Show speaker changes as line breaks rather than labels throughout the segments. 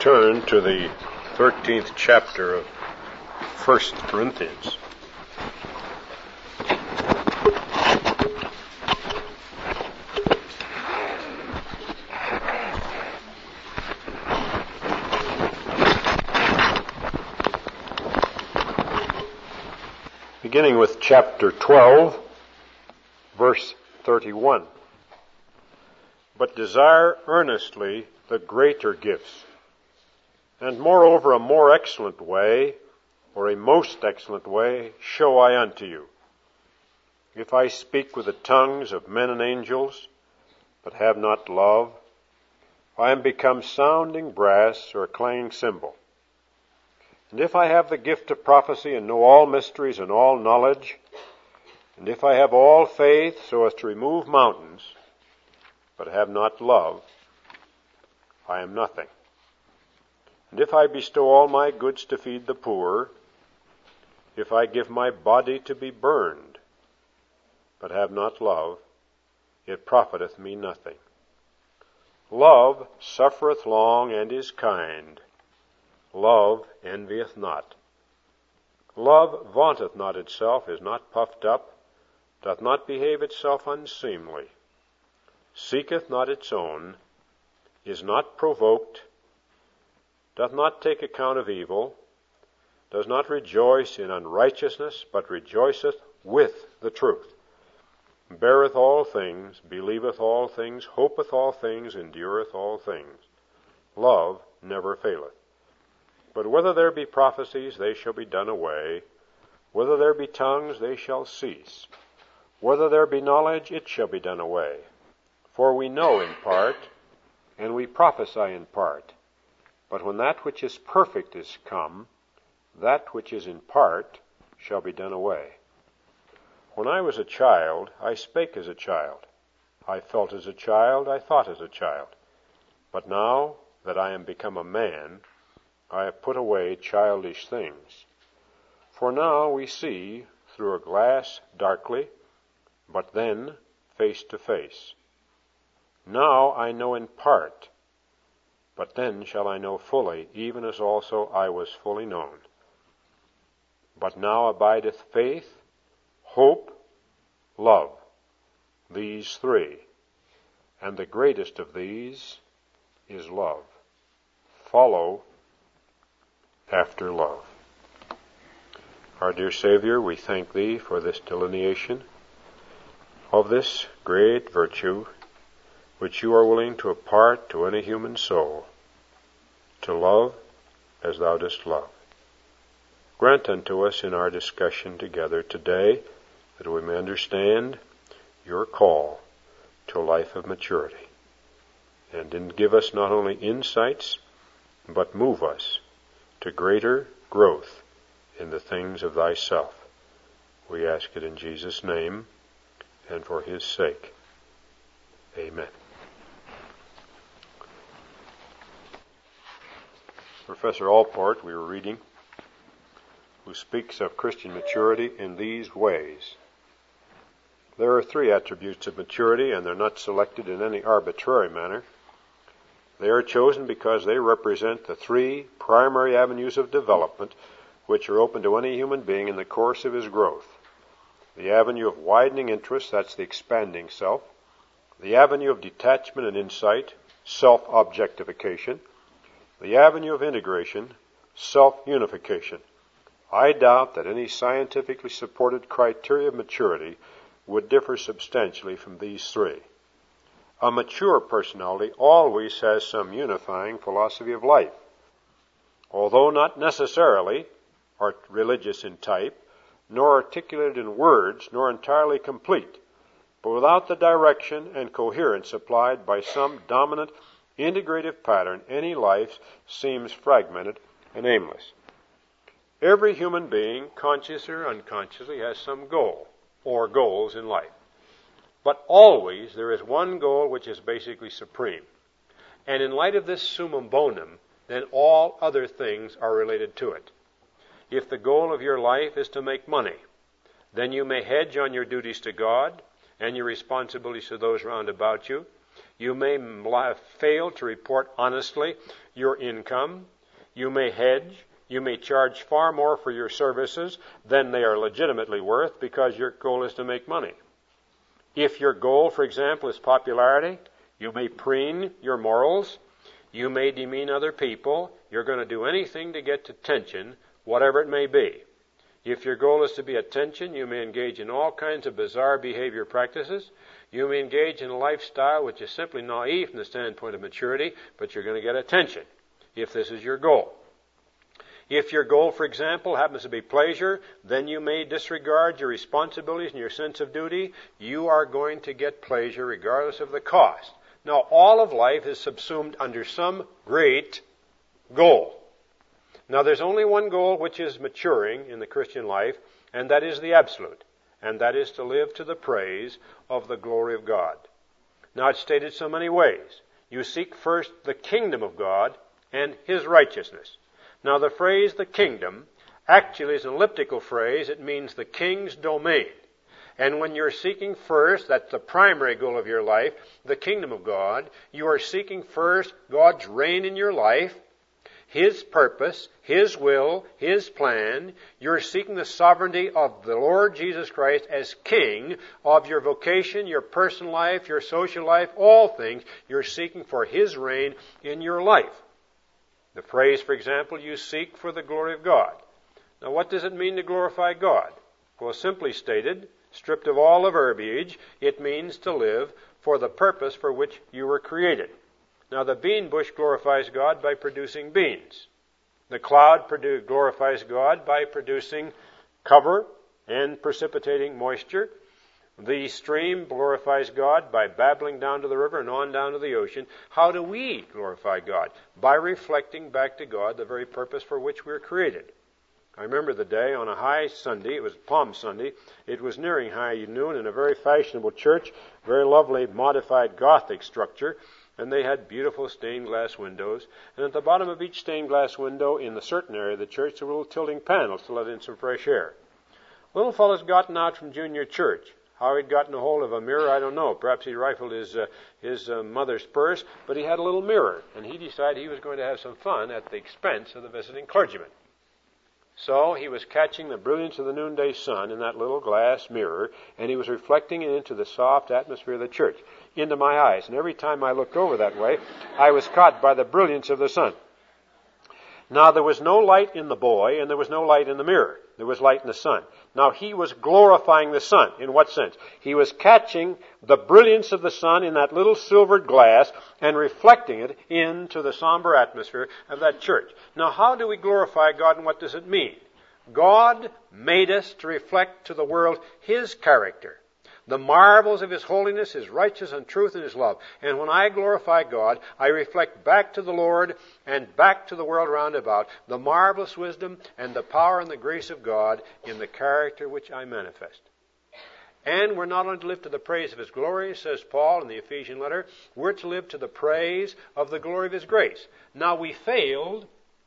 turn to the 13th chapter of 1 Corinthians. Beginning with chapter 12, verse 31. But desire earnestly the greater gifts, and moreover a more excellent way, or a most excellent way, show I unto you. If I speak with the tongues of men and angels, but have not love, I am become sounding brass or a clanging cymbal. And if I have the gift of prophecy and know all mysteries and all knowledge, and if I have all faith so as to remove mountains, but have not love, I am nothing. And if I bestow all my goods to feed the poor, if I give my body to be burned, but have not love, it profiteth me nothing. Love suffereth long and is kind. Love envieth not. Love vaunteth not itself, is not puffed up, doth not behave itself unseemly, seeketh not its own, is not provoked, doth not take account of evil, does not rejoice in unrighteousness, but rejoiceth with the truth, beareth all things, believeth all things, hopeth all things, endureth all things. Love never faileth. But whether there be prophecies, they shall be done away. Whether there be tongues, they shall cease. Whether there be knowledge, it shall be done away. For we know in part, and we prophesy in part. But when that which is perfect is come, that which is in part shall be done away. When I was a child, I spake as a child. I felt as a child, I thought as a child. But now that I am become a man, I have put away childish things. For now we see through a glass darkly, but then face to face. Now I know in part, but then shall I know fully, even as also I was fully known. But now abideth faith, hope, love, these three, and the greatest of these is love. Follow after love. Our dear Savior, we thank Thee for this delineation of this great virtue which You are willing to impart to any human soul, to love as Thou dost love. Grant unto us in our discussion together today that we may understand Your call to a life of maturity, and give us not only insights, but move us to greater growth in the things of Thyself. We ask it in Jesus' name and for His sake. Amen. Professor Allport, we were reading, who speaks of Christian maturity in these ways. There are three attributes of maturity, and they're not selected in any arbitrary manner. They are chosen because they represent the three primary avenues of development which are open to any human being in the course of his growth. The avenue of widening interest, that's the expanding self. The avenue of detachment and insight, self-objectification. The avenue of integration, self-unification. I doubt that any scientifically supported criteria of maturity would differ substantially from these three. A mature personality always has some unifying philosophy of life. Although not necessarily religious in type, nor articulated in words, nor entirely complete, but without the direction and coherence supplied by some dominant integrative pattern, any life seems fragmented and aimless. Every human being, consciously or unconsciously, has some goal or goals in life. But always there is one goal which is basically supreme. And in light of this summum bonum, then all other things are related to it. If the goal of your life is to make money, then you may hedge on your duties to God and your responsibilities to those round about you. You may fail to report honestly your income. You may hedge. You may charge far more for your services than they are legitimately worth because your goal is to make money. If your goal, for example, is popularity, you may preen your morals. You may demean other people. You're going to do anything to get attention, whatever it may be. If your goal is to be attention, you may engage in all kinds of bizarre behavior practices. You may engage in a lifestyle which is simply naive from the standpoint of maturity, but you're going to get attention if this is your goal. If your goal, for example, happens to be pleasure, then you may disregard your responsibilities and your sense of duty. You are going to get pleasure regardless of the cost. Now, all of life is subsumed under some great goal. Now, there's only one goal which is maturing in the Christian life, and that is the absolute, and that is to live to the praise of the glory of God. Now, it's stated so many ways. You seek first the kingdom of God and His righteousness. Now, the phrase the kingdom actually is an elliptical phrase. It means the king's domain. And when you're seeking first, that's the primary goal of your life, the kingdom of God, you are seeking first God's reign in your life, His purpose, His will, His plan. You're seeking the sovereignty of the Lord Jesus Christ as King of your vocation, your personal life, your social life, all things. You're seeking for His reign in your life. The phrase, for example, you seek for the glory of God. Now, what does it mean to glorify God? Well, simply stated, stripped of all the verbiage, it means to live for the purpose for which you were created. Now, the bean bush glorifies God by producing beans. The cloud glorifies God by producing cover and precipitating moisture. The stream glorifies God by babbling down to the river and on down to the ocean. How do we glorify God? By reflecting back to God the very purpose for which we were created. I remember the day on a high Sunday, it was Palm Sunday, it was nearing high noon in a very fashionable church, very lovely modified Gothic structure, and they had beautiful stained glass windows, and at the bottom of each stained glass window in a certain area of the church there were little tilting panels to let in some fresh air. Little fellow's gotten out from junior church. How he'd gotten a hold of a mirror, I don't know. Perhaps he rifled his mother's purse, but he had a little mirror, and he decided he was going to have some fun at the expense of the visiting clergyman. So he was catching the brilliance of the noonday sun in that little glass mirror, and he was reflecting it into the soft atmosphere of the church, into my eyes. And every time I looked over that way, I was caught by the brilliance of the sun. Now, there was no light in the boy, and there was no light in the mirror. There was light in the sun. Now, he was glorifying the sun. In what sense? He was catching the brilliance of the sun in that little silvered glass and reflecting it into the somber atmosphere of that church. Now, how do we glorify God, and what does it mean? God made us to reflect to the world His character, the marvels of His holiness, His righteousness and truth and His love. And when I glorify God, I reflect back to the Lord and back to the world round about the marvelous wisdom and the power and the grace of God in the character which I manifest. And we're not only to live to the praise of His glory, says Paul in the Ephesian letter, we're to live to the praise of the glory of His grace. Now, we failed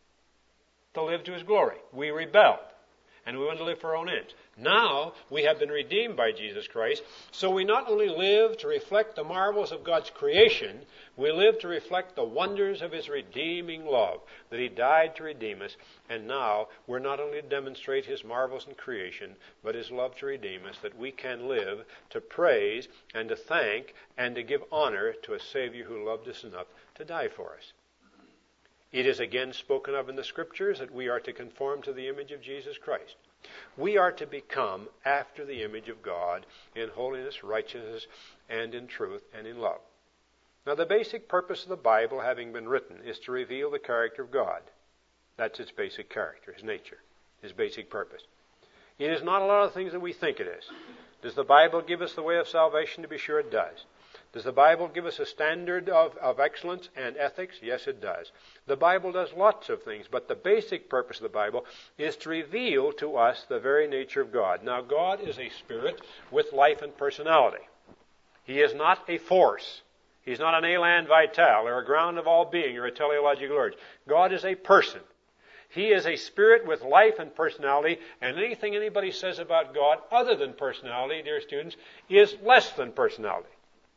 to live to His glory. We rebelled. And we want to live for our own ends. Now, we have been redeemed by Jesus Christ, so we not only live to reflect the marvels of God's creation, we live to reflect the wonders of His redeeming love, that He died to redeem us, and now we're not only to demonstrate His marvels in creation, but His love to redeem us, that we can live to praise and to thank and to give honor to a Savior who loved us enough to die for us. It is again spoken of in the Scriptures that we are to conform to the image of Jesus Christ. We are to become after the image of God in holiness, righteousness, and in truth, and in love. Now, the basic purpose of the Bible, having been written, is to reveal the character of God. That's its basic character, His nature, His basic purpose. It is not a lot of things that we think it is. Does the Bible give us the way of salvation? To be sure it does. Does the Bible give us a standard of excellence and ethics? Yes, it does. The Bible does lots of things, but the basic purpose of the Bible is to reveal to us the very nature of God. Now, God is a spirit with life and personality. He is not a force. He's not an elan vital or a ground of all being or a teleological urge. God is a person. He is a spirit with life and personality, and anything anybody says about God other than personality, dear students, is less than personality.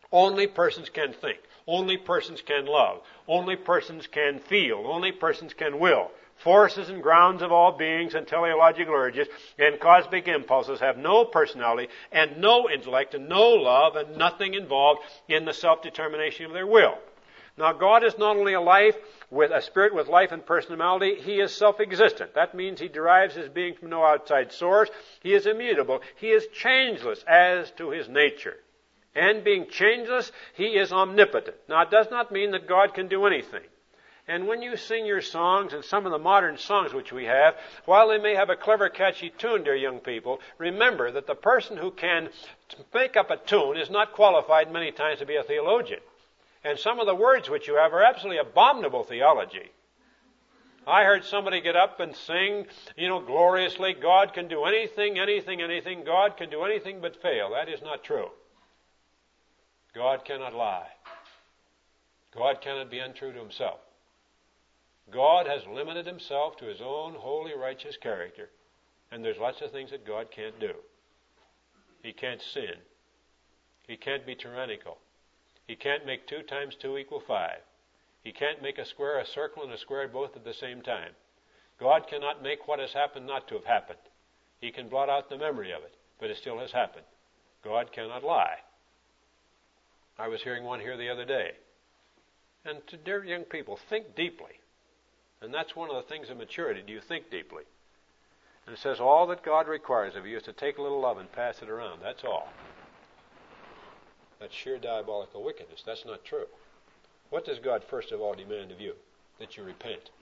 Only persons can think. Only persons can love. Only persons can feel. Only persons can will. Forces and grounds of all beings and teleological urges and cosmic impulses have no personality and no intellect and no love and nothing involved in the self-determination of their will. Now, God is not only a spirit with life and personality, He is self-existent. That means He derives His being from no outside source. He is immutable. He is changeless as to His nature. And being changeless, He is omnipotent. Now, it does not mean that God can do anything. And when you sing your songs, and some of the modern songs which we have, while they may have a clever, catchy tune, dear young people, remember that the person who can make up a tune is not qualified many times to be a theologian. And some of the words which you have are absolutely abominable theology. I heard somebody get up and sing, gloriously, God can do anything, anything, anything. God can do anything but fail. That is not true. God cannot lie. God cannot be untrue to Himself. God has limited Himself to His own holy, righteous character. And there's lots of things that God can't do. He can't sin. He can't be tyrannical. He can't make 2 times 2 equal 5. He can't make a square a circle and a square both at the same time. God cannot make what has happened not to have happened. He can blot out the memory of it, but it still has happened. God cannot lie. I was hearing one here the other day. And to dear young people, think deeply. And that's one of the things of maturity. Do you think deeply? And it says all that God requires of you is to take a little love and pass it around. That's all. That's sheer diabolical wickedness. That's not true. What does God first of all demand of you? That you repent.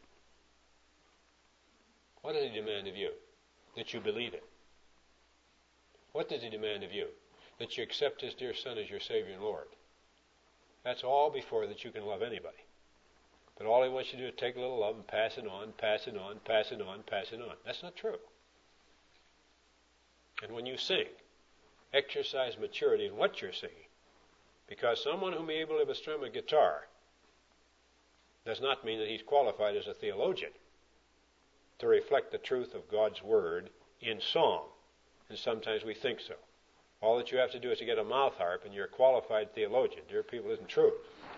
What does He demand of you? That you believe it. What does He demand of you? That you accept His dear Son as your Savior and Lord. That's all before that you can love anybody. But all He wants you to do is take a little love and pass it on, pass it on, pass it on, pass it on. That's not true. And when you sing, exercise maturity in what you're singing. Because someone who may be able to strum a guitar does not mean that he's qualified as a theologian to reflect the truth of God's Word in song. And sometimes we think so. All that you have to do is to get a mouth harp and you're a qualified theologian. Dear people, isn't true.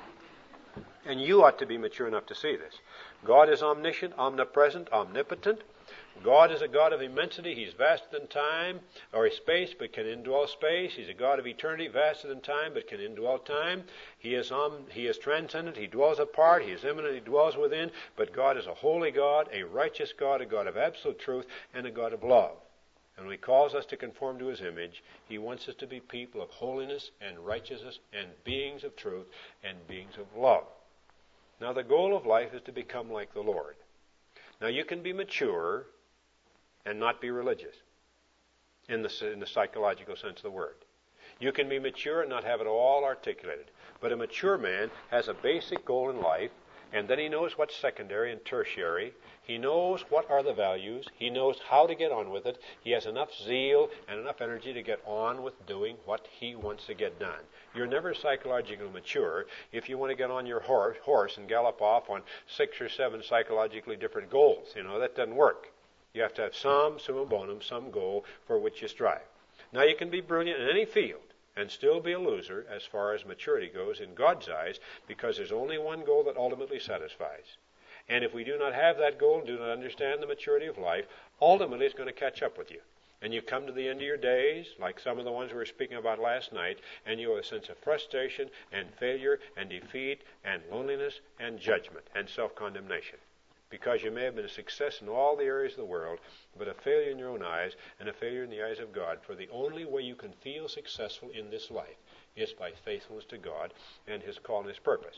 And you ought to be mature enough to see this. God is omniscient, omnipresent, omnipotent. God is a God of immensity. He's vaster than time or space, but can indwell space. He's a God of eternity, vaster than time, but can indwell time. He is transcendent. He dwells apart. He is immanent. He dwells within. But God is a holy God, a righteous God, a God of absolute truth, and a God of love. And when He calls us to conform to His image, He wants us to be people of holiness and righteousness and beings of truth and beings of love. Now, the goal of life is to become like the Lord. Now, you can be mature and not be religious in the psychological sense of the word. You can be mature and not have it all articulated. But a mature man has a basic goal in life, and then he knows what's secondary and tertiary. He knows what are the values. He knows how to get on with it. He has enough zeal and enough energy to get on with doing what he wants to get done. You're never psychologically mature if you want to get on your horse and gallop off on 6 or 7 psychologically different goals. That doesn't work. You have to have some summa bonum, some goal for which you strive. Now, you can be brilliant in any field and still be a loser as far as maturity goes in God's eyes, because there's only one goal that ultimately satisfies. And if we do not have that goal and do not understand the maturity of life, ultimately it's going to catch up with you. And you come to the end of your days, like some of the ones we were speaking about last night, and you have a sense of frustration and failure and defeat and loneliness and judgment and self-condemnation. Because you may have been a success in all the areas of the world, but a failure in your own eyes and a failure in the eyes of God. For the only way you can feel successful in this life is by faithfulness to God and His call and His purpose.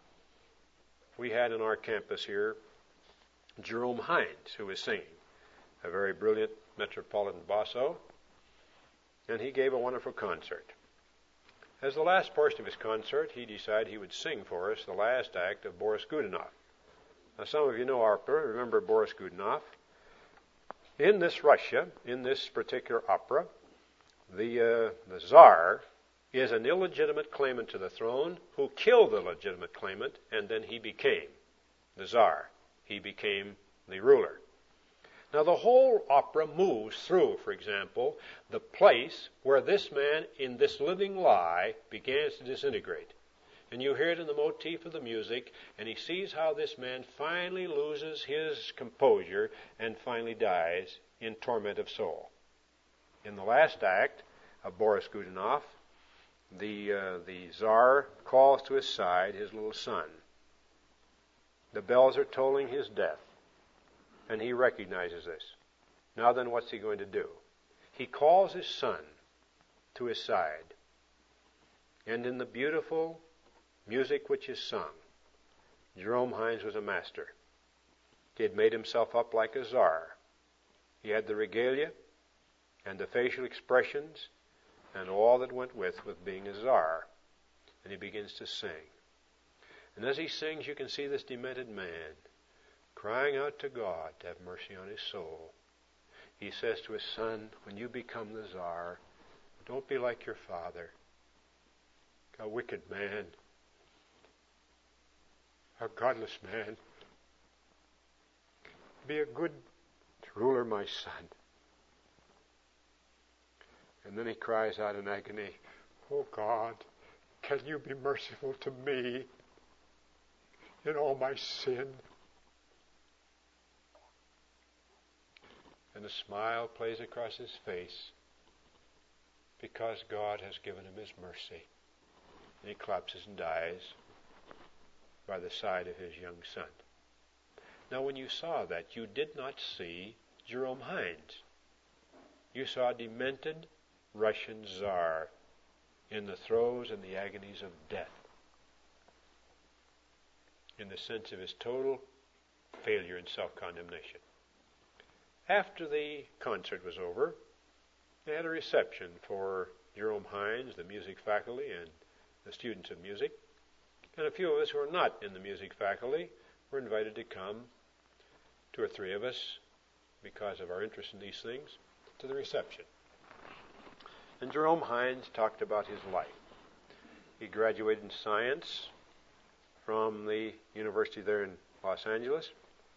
We had in our campus here Jerome Hines, who was singing, a very brilliant metropolitan basso, and he gave a wonderful concert. As the last portion of his concert, he decided he would sing for us the last act of Boris Godunov. Now, some of you know opera. Remember Boris Godunov. In this Russia, in this particular opera, the Tsar is an illegitimate claimant to the throne who killed the legitimate claimant, and then he became the Tsar. He became the ruler. Now the whole opera moves through, for example, the place where this man in this living lie begins to disintegrate. And you hear it in the motif of the music, and he sees how this man finally loses his composure and finally dies in torment of soul. In the last act of Boris Godunov, the Tsar calls to his side his little son. The bells are tolling his death, and he recognizes this. Now then, what's he going to do? He calls his son to his side, and in the beautiful music which is sung, Jerome Hines was a master. He had made himself up like a czar. He had the regalia and the facial expressions and all that went with being a czar. And he begins to sing. And as he sings, you can see this demented man crying out to God to have mercy on his soul. He says to his son, when you become the czar, don't be like your father, a wicked man, a godless man. Be a good ruler, my son. And then he cries out in agony, oh God, can you be merciful to me in all my sin? And a smile plays across his face because God has given him his mercy. And he collapses and dies by the side of his young son. Now when you saw that, you did not see Jerome Hines. You saw a demented Russian Tsar in the throes and the agonies of death, in the sense of his total failure and self-condemnation. After the concert was over, they had a reception for Jerome Hines, the music faculty, and the students of music. And a few of us who were not in the music faculty were invited to come, 2 or 3 of us, because of our interest in these things, to the reception. And Jerome Hines talked about his life. He graduated in science from the university there in Los Angeles.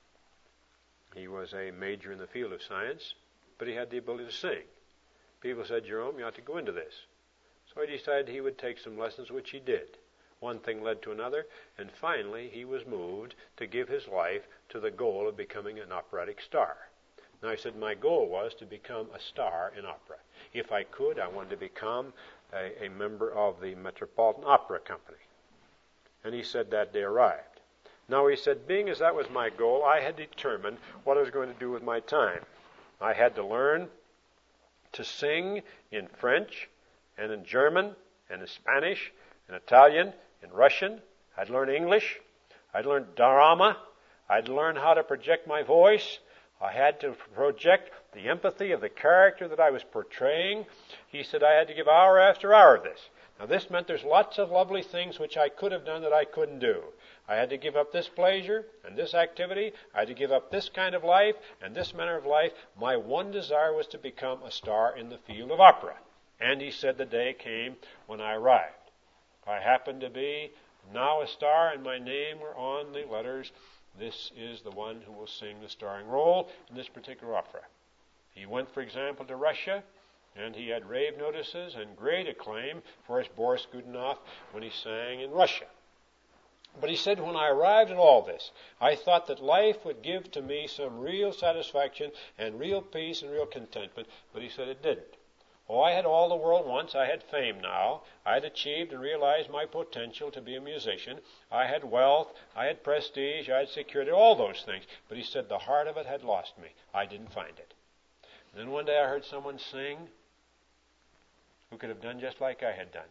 He was a major in the field of science, but he had the ability to sing. People said, Jerome, you ought to go into this. So he decided he would take some lessons, which he did. One thing led to another, and finally he was moved to give his life to the goal of becoming an operatic star. Now, he said, my goal was to become a star in opera. If I could, I wanted to become a member of the Metropolitan Opera Company. And he said that day arrived. Now, he said, being as that was my goal, I had determined what I was going to do with my time. I had to learn to sing in French and in German and in Spanish and Italian and Russian. I'd learn English. I'd learn drama. I'd learn how to project my voice. I had to project the empathy of the character that I was portraying. He said I had to give hour after hour of this. Now this meant there's lots of lovely things which I could have done that I couldn't do. I had to give up this pleasure and this activity. I had to give up this kind of life and this manner of life. My one desire was to become a star in the field of opera. And he said the day came when I arrived. I happened to be now a star, and my name were on the letters. This is the one who will sing the starring role in this particular opera. He went, for example, to Russia, and he had rave notices and great acclaim for his Boris Godunov when he sang in Russia. But he said, when I arrived at all this, I thought that life would give to me some real satisfaction and real peace and real contentment, but he said it didn't. Oh, I had all the world once. I had fame now. I had achieved and realized my potential to be a musician. I had wealth. I had prestige. I had security, all those things. But he said the heart of it had lost me. I didn't find it. And then one day I heard someone sing who could have done just like I had done.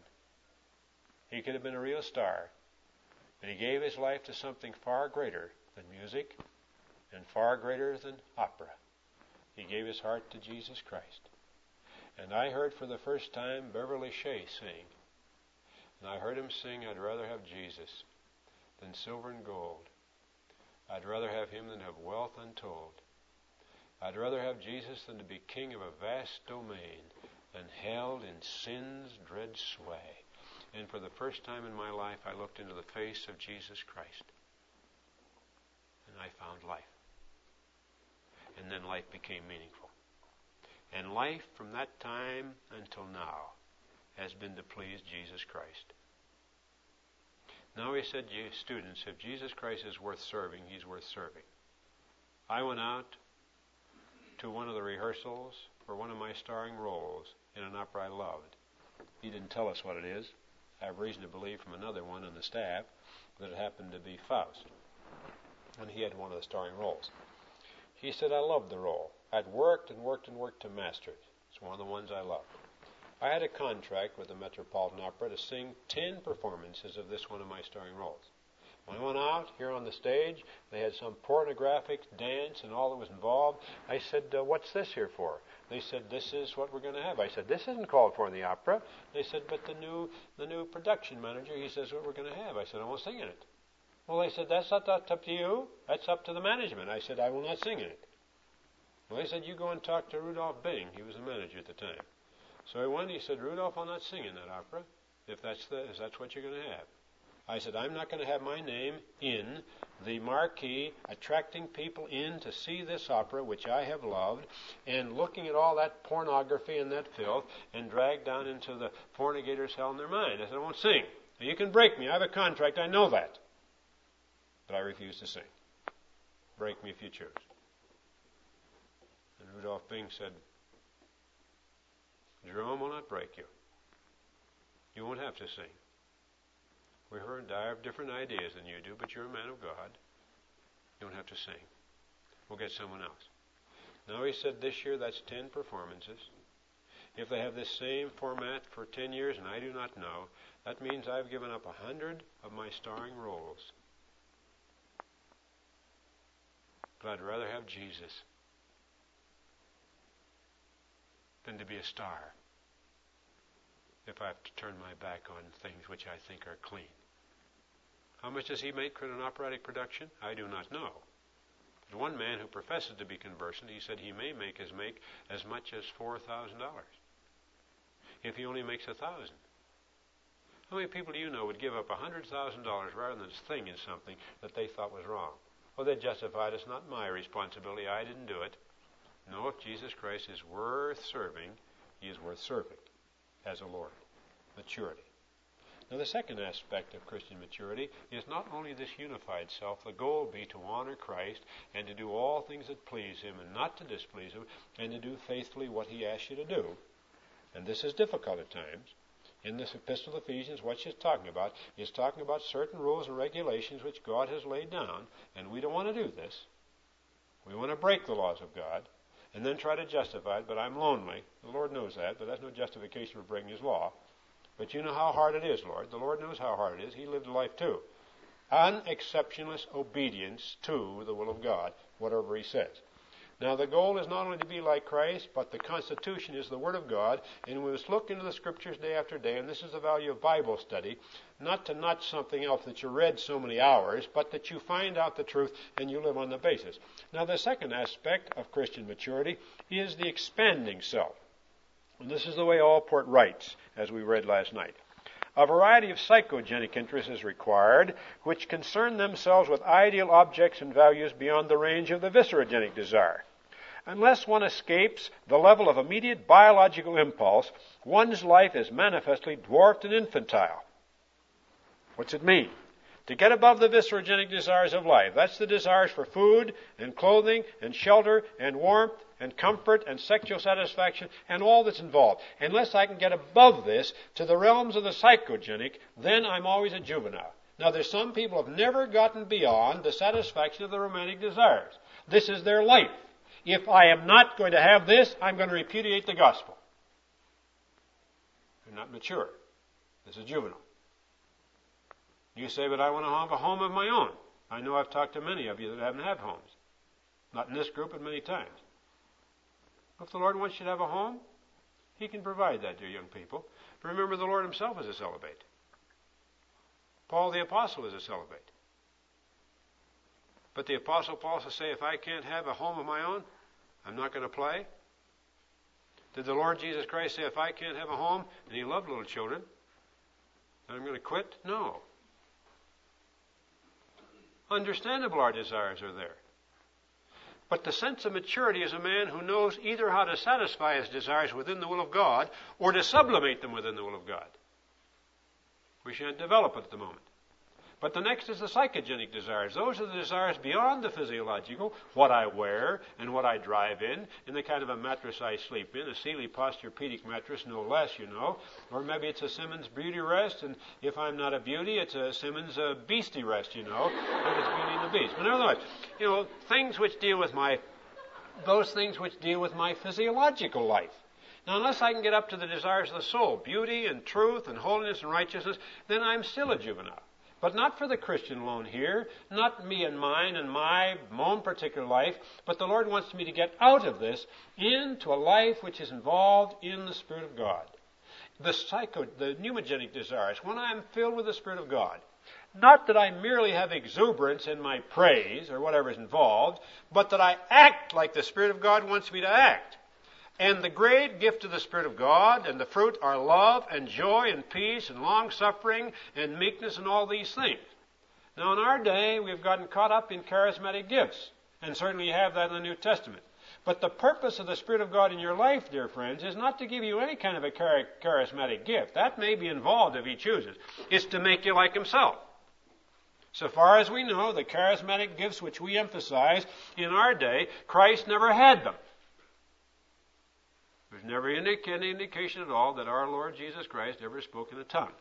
He could have been a real star. And he gave his life to something far greater than music and far greater than opera. He gave his heart to Jesus Christ. And I heard for the first time Beverly Shea sing. And I heard him sing, I'd rather have Jesus than silver and gold. I'd rather have him than have wealth untold. I'd rather have Jesus than to be king of a vast domain and held in sin's dread sway. And for the first time in my life, I looked into the face of Jesus Christ. And I found life. And and then life became meaningful. And life from that time until now has been to please Jesus Christ. Now he said, students, if Jesus Christ is worth serving, he's worth serving. I went out to one of the rehearsals for one of my starring roles in an opera I loved. He didn't tell us what it is. I have reason to believe from another one on the staff that it happened to be Faust. And he had one of the starring roles. He said, I loved the role. I'd worked and worked and worked to master it. It's one of the ones I loved. I had a contract with the Metropolitan Opera to sing 10 performances of this one of my starring roles. When I went out here on the stage, they had some pornographic dance and all that was involved. I said, what's this here for? They said, this is what we're going to have. I said, this isn't called for in the opera. They said, but the new production manager, he says what we're going to have. I said, I won't sing in it. Well, they said, that's not up to you. That's up to the management. I said, I will not sing in it. Well, they said, you go and talk to Rudolph Bing. He was the manager at the time. So I went, he said, Rudolph, I'll not sing in that opera if that's what you're going to have. I said, I'm not going to have my name in the marquee, attracting people in to see this opera, which I have loved, and looking at all that pornography and that filth, and dragged down into the fornicator's hell in their mind. I said, I won't sing. Now, you can break me. I have a contract. I know that. But I refuse to sing. Break me if you choose. And Rudolph Bing said, Jerome will not break you. You won't have to sing. I have different ideas than you do, but you're a man of God. You don't have to sing. We'll get someone else. Now he said this year that's 10 performances. If they have this same format for 10 years, and I do not know, that means I've given up 100 of my starring roles. But I'd rather have Jesus than to be a star if I have to turn my back on things which I think are clean. How much does he make for an operatic production? I do not know. But one man who professes to be conversant, he said he may make as much as $4,000 if he only makes 1,000. How many people do you know would give up $100,000 rather than sing in something that they thought was wrong? Well, they justified it's not my responsibility. I didn't do it. No, if Jesus Christ is worth serving, he is worth serving as a Lord. Maturity. Now, the second aspect of Christian maturity is not only this unified self. The goal be to honor Christ and to do all things that please him and not to displease him, and to do faithfully what he asks you to do. And this is difficult at times. In this epistle of Ephesians, what she's talking about is talking about certain rules and regulations which God has laid down, and we don't want to do this. We want to break the laws of God and then try to justify it, but I'm lonely. The Lord knows that, but that's no justification for breaking his law. But you know how hard it is, Lord. The Lord knows how hard it is. He lived a life too. Unexceptionless obedience to the will of God, whatever he says. Now, the goal is not only to be like Christ, but the Constitution is the Word of God, and we must look into the Scriptures day after day, and this is the value of Bible study, not to nut something else that you read so many hours, but that you find out the truth and you live on the basis. Now, the second aspect of Christian maturity is the expanding self. And this is the way Allport writes, as we read last night. A variety of psychogenic interests is required, which concern themselves with ideal objects and values beyond the range of the viscerogenic desire. Unless one escapes the level of immediate biological impulse, one's life is manifestly dwarfed and infantile. What's it mean? To get above the viscerogenic desires of life. That's the desires for food and clothing and shelter and warmth and comfort and sexual satisfaction and all that's involved. Unless I can get above this to the realms of the psychogenic, then I'm always a juvenile. Now, there's some people who have never gotten beyond the satisfaction of the romantic desires. This is their life. If I am not going to have this, I'm going to repudiate the gospel. They're not mature. This is juvenile. You say, but I want to have a home of my own. I know I've talked to many of you that haven't had homes. Not in this group, but many times. If the Lord wants you to have a home, he can provide that, dear young people. But remember, the Lord himself is a celibate. Paul the Apostle is a celibate. But the Apostle Paul says, if I can't have a home of my own, I'm not going to play. Did the Lord Jesus Christ say, if I can't have a home, and he loved little children, then I'm going to quit? No. Understandable our desires are there. But the sense of maturity is a man who knows either how to satisfy his desires within the will of God or to sublimate them within the will of God. We shan't develop it at the moment. But the next is the psychogenic desires. Those are the desires beyond the physiological, what I wear and what I drive in, and the kind of a mattress I sleep in, a Sealy Posturepedic mattress, no less, Or maybe it's a Simmons Beauty Rest, and if I'm not a beauty, it's a Simmons Beastie Rest, and it's Beauty and the Beast. But nevertheless, things which deal with those things which deal with my physiological life. Now, unless I can get up to the desires of the soul, beauty and truth and holiness and righteousness, then I'm still a juvenile. But not for the Christian alone here, not me and mine and my own particular life, but the Lord wants me to get out of this into a life which is involved in the Spirit of God. The pneumogenic desires, when I am filled with the Spirit of God, not that I merely have exuberance in my praise or whatever is involved, but that I act like the Spirit of God wants me to act. And the great gift of the Spirit of God and the fruit are love and joy and peace and long-suffering and meekness and all these things. Now, in our day, we've gotten caught up in charismatic gifts, and certainly you have that in the New Testament. But the purpose of the Spirit of God in your life, dear friends, is not to give you any kind of a charismatic gift. That may be involved if He chooses. It's to make you like Himself. So far as we know, the charismatic gifts which we emphasize in our day, Christ never had them. There's never any indication at all that our Lord Jesus Christ ever spoke in a tongue.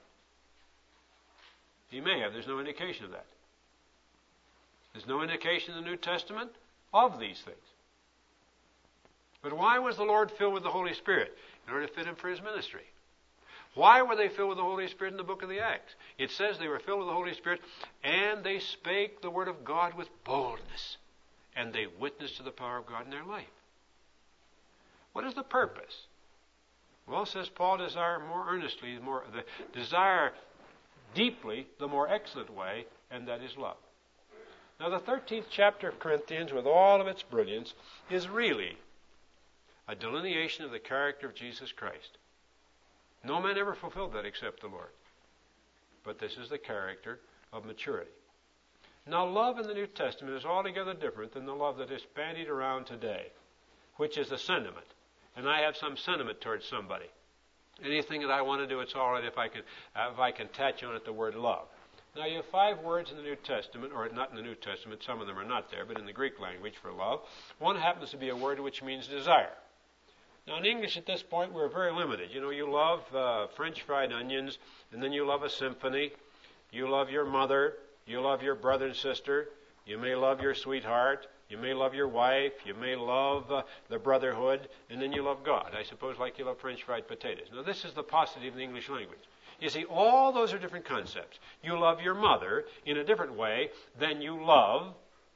He may have. There's no indication of that. There's no indication in the New Testament of these things. But why was the Lord filled with the Holy Spirit? In order to fit Him for His ministry. Why were they filled with the Holy Spirit in the book of the Acts? It says they were filled with the Holy Spirit, and they spake the word of God with boldness, and they witnessed to the power of God in their life. What is the purpose? Well, says Paul, desire more earnestly, desire deeply the more excellent way, and that is love. Now, the 13th chapter of Corinthians, with all of its brilliance, is really a delineation of the character of Jesus Christ. No man ever fulfilled that except the Lord. But this is the character of maturity. Now, love in the New Testament is altogether different than the love that is bandied around today, which is a sentiment. And I have some sentiment towards somebody. Anything that I want to do, it's all right if I can attach on it the word love. Now, you have 5 words in the New Testament, or not in the New Testament, some of them are not there, but in the Greek language for love. One happens to be a word which means desire. Now, in English at this point, we're very limited. You love French fried onions, and then you love a symphony. You love your mother. You love your brother and sister. You may love your sweetheart. You may love your wife. You may love the brotherhood. And then you love God. I suppose like you love French fried potatoes. Now, this is the paucity of the English language. You see, all those are different concepts. You love your mother in a different way than you love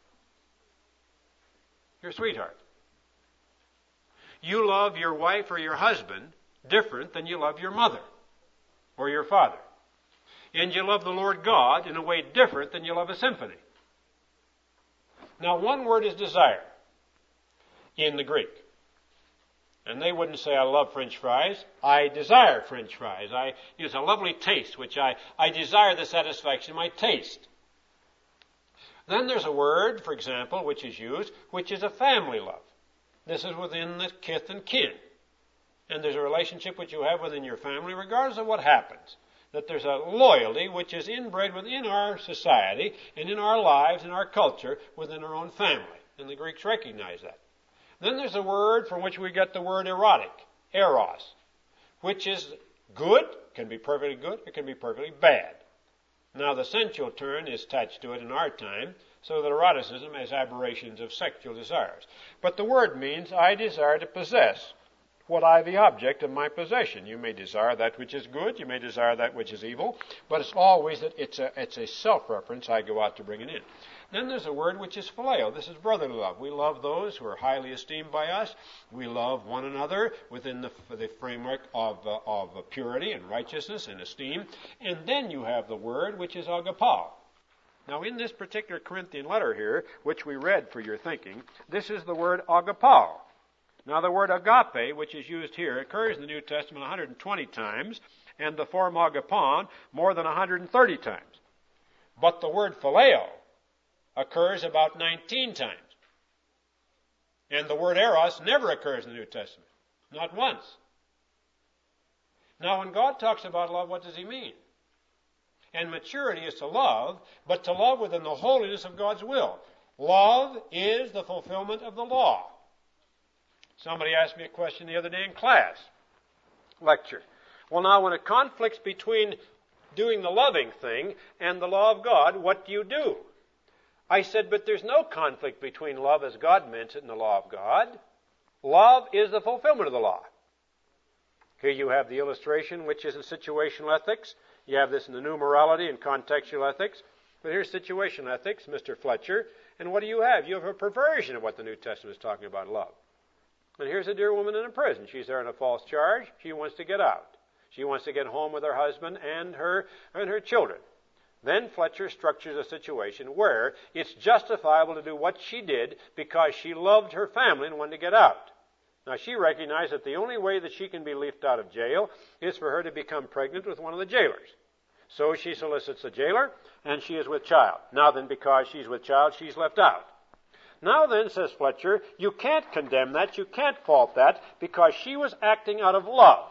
your sweetheart. You love your wife or your husband different than you love your mother or your father. And you love the Lord God in a way different than you love a symphony. Now, one word is desire in the Greek. And they wouldn't say, I love French fries. I desire French fries. It's a lovely taste, which I desire the satisfaction of my taste. Then there's a word, for example, which is used, which is a family love. This is within the kith and kin. And there's a relationship which you have within your family, regardless of what happens. That there's a loyalty which is inbred within our society and in our lives and our culture within our own family. And the Greeks recognize that. Then there's a word from which we get the word erotic, eros, which is good, can be perfectly good, it can be perfectly bad. Now the sensual turn is attached to it in our time, so that eroticism has aberrations of sexual desires. But the word means I desire to possess what I the object of my possession. You may desire that which is good, you may desire that which is evil, but it's always that it's a self-reference I go out to bring it in. Then there's a word which is phileo. This is brotherly love. We love those who are highly esteemed by us. We love one another within the framework of purity and righteousness and esteem. And then you have the word which is agapao. Now, in this particular Corinthian letter here, which we read for your thinking, this is the word agapao. Now, the word agape, which is used here, occurs in the New Testament 120 times, and the form agapon more than 130 times. But the word phileo occurs about 19 times.
And the word eros never occurs in the New Testament. Not once. Now, when God talks about love, what does he mean? And maturity is to love, but to love within the holiness of God's will. Love is the fulfillment of the law. Somebody asked me a question the other day in class, lecture. Well, now, when it conflicts between doing the loving thing and the law of God, what do? I said, but there's no conflict between love as God meant it and the law of God. Love is the fulfillment of the law. Here you have the illustration, which is in situational ethics. You have this in the new morality and contextual ethics. But here's situational ethics, Mr. Fletcher. And what do you have? You have a perversion of what the New Testament is talking about love. And here's a dear woman in a prison. She's there on a false charge. She wants to get out. She wants to get home with her husband and her children. Then Fletcher structures a situation where it's justifiable to do what she did because she loved her family and wanted to get out. Now, she recognized that the only way that she can be left out of jail is for her to become pregnant with one of the jailers. So she solicits the jailer, and she is with child. Now then, because she's with child, she's left out. Now then, says Fletcher, you can't condemn that, you can't fault that, because she was acting out of love.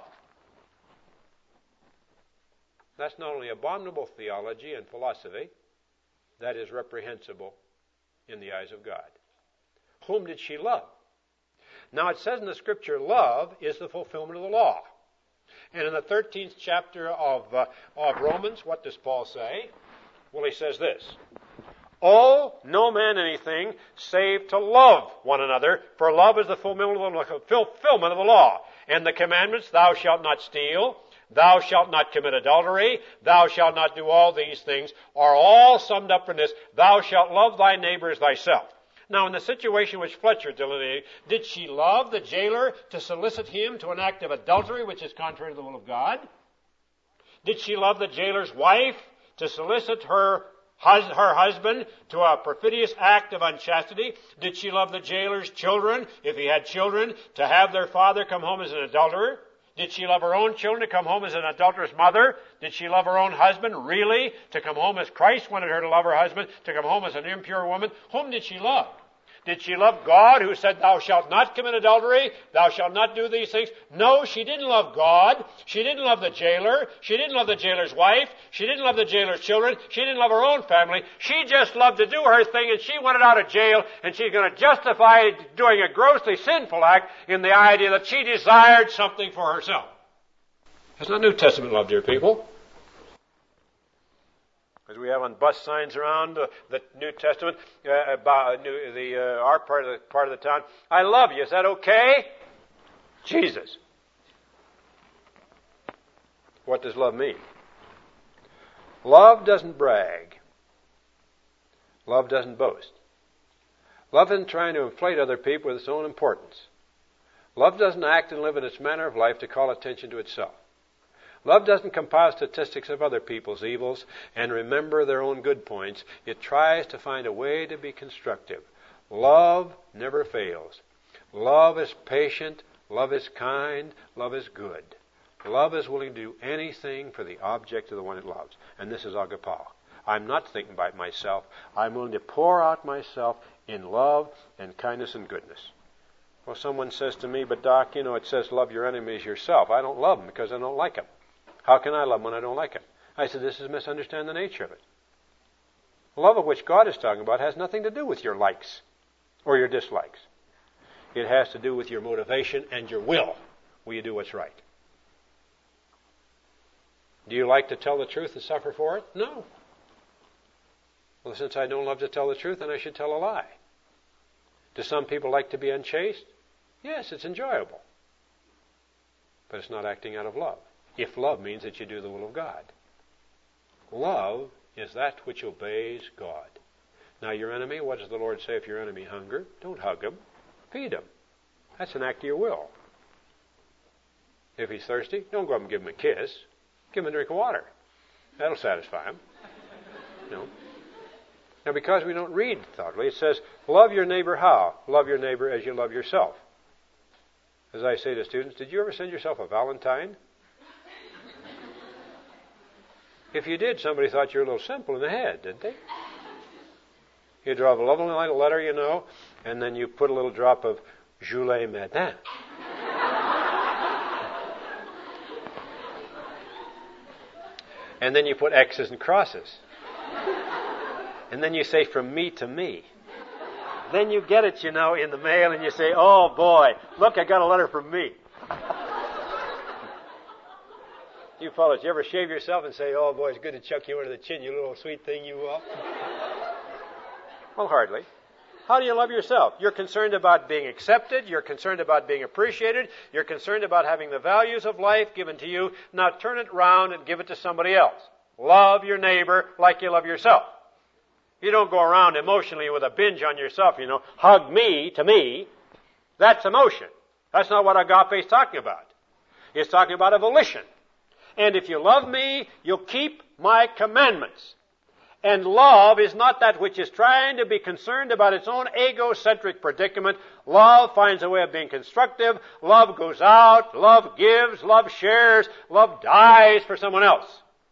That's not only abominable theology and philosophy, that is reprehensible in the eyes of God. Whom did she love? Now it says in the Scripture, love is the fulfillment of the law. And in the 13th chapter of Romans, what does Paul say? Well, he says this, owe no man anything save to love one another, for love is the fulfillment of the law. And the commandments, thou shalt not steal, thou shalt not commit adultery, thou shalt not do all these things, are all summed up in this, thou shalt love thy neighbor as thyself. Now, in the situation which Fletcher delineated, did she love the jailer to solicit him to an act of adultery, which is contrary to the will of God? Did she love the jailer's wife to solicit her husband to a perfidious act of unchastity? Did she love the jailer's children, if he had children, to have their father come home as an adulterer? Did she love her own children to come home as an adulterous mother? Did she love her own husband, really, to come home as Christ wanted her to love her husband, to come home as an impure woman? Whom did she love? Did she love God, who said, thou shalt not commit adultery, thou shalt not do these things? No, she didn't love God. She didn't love the jailer. She didn't love the jailer's wife. She didn't love the jailer's children. She didn't love her own family. She just loved to do her thing, and she wanted out of jail, and she's going to justify doing a grossly sinful act in the idea that she desired something for herself. That's not New Testament love, dear people. As we have on bus signs around the New Testament, our part of the town, I love you. Is that okay? Jesus. What does love mean? Love doesn't brag. Love doesn't boast. Love isn't trying to inflate other people with its own importance. Love doesn't act and live in its manner of life to call attention to itself. Love doesn't compile statistics of other people's evils and remember their own good points. It tries to find a way to be constructive. Love never fails. Love is patient. Love is kind. Love is good. Love is willing to do anything for the object of the one it loves. And this is agapao. I'm not thinking about myself. I'm willing to pour out myself in love and kindness and goodness. Well, someone says to me, but Doc, it says love your enemies yourself. I don't love them because I don't like them. How can I love them when I don't like them? I said, this is misunderstanding the nature of it. Love of which God is talking about has nothing to do with your likes or your dislikes. It has to do with your motivation and your will. Will you do what's right? Do you like to tell the truth and suffer for it? No. Well, since I don't love to tell the truth, then I should tell a lie. Do some people like to be unchaste? Yes, it's enjoyable. But it's not acting out of love. If love means that you do the will of God. Love is that which obeys God. Now your enemy, what does the Lord say if your enemy hunger? Don't hug him. Feed him. That's an act of your will. If he's thirsty, don't go up and give him a kiss. Give him a drink of water. That'll satisfy him. Now because we don't read thoughtfully, it says, love your neighbor how? Love your neighbor as you love yourself. As I say to students, did you ever send yourself a Valentine? If you did, somebody thought you were a little simple in the head, didn't they? You draw a lovely little letter, and then you put a little drop of Goulet Madin. And then you put X's and crosses. And then you say, from me to me. Then you get it, in the mail, and you say, oh boy, look, I got a letter from me. You fellas, you ever shave yourself and say, oh boy, it's good to chuck you under the chin, you little sweet thing you are? Well, hardly. How do you love yourself? You're concerned about being accepted. You're concerned about being appreciated. You're concerned about having the values of life given to you. Now turn it around and give it to somebody else. Love your neighbor like you love yourself. You don't go around emotionally with a binge on yourself, hug me to me. That's emotion. That's not what agape is talking about. It's talking about a volition. And if you love me, you'll keep my commandments. And love is not that which is trying to be concerned about its own egocentric predicament. Love finds a way of being constructive. Love goes out. Love gives. Love shares. Love dies for someone else.